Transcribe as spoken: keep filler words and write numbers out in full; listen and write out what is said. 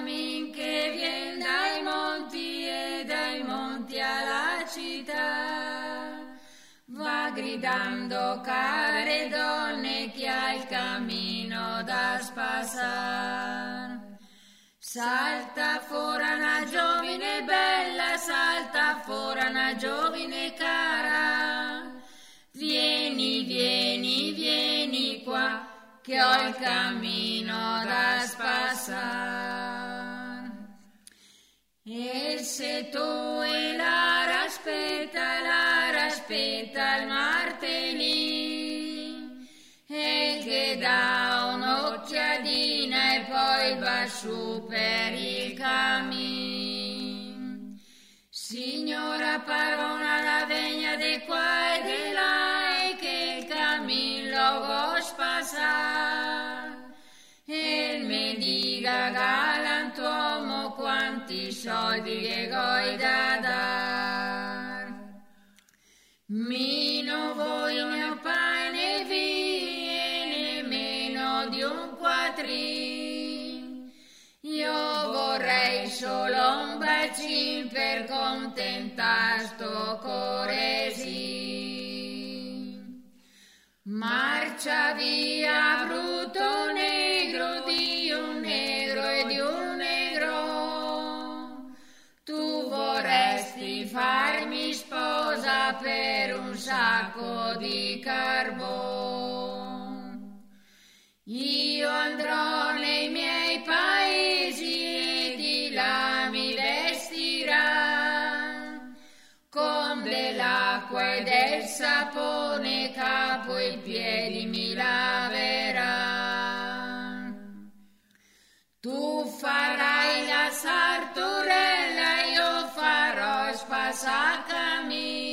cammin che vien dai monti e dai monti alla città. Va gridando care donne che ha il cammino da spassar. Salta fuori una giovine bella, salta fuori una giovine cara. Vieni, vieni, vieni qua, che ho il cammino da spassar. E se tu e la aspetta, la aspetta il martedì, e che dà un'occhiadina e poi va su per il cammin. Signora parona la vegna de qua e de là, e che il cammin lo vuoi spassar. E mi dica galantuomo quanti soldi gli vuoi da dar. Mi non voglio pane vie, nemmeno di un quattrin. Io vorrei solo un bacin per contentar sto cuore sì. Marcia via brutto negro di un negro e di un negro. Tu vorresti farmi sposa per un sacco di carbon. Io andrò nei miei paesi e di là mi vestirà con dell'acqua e del sapone, capo e piedi mi laverà. Tu farai la sartorella, io farò spasacami.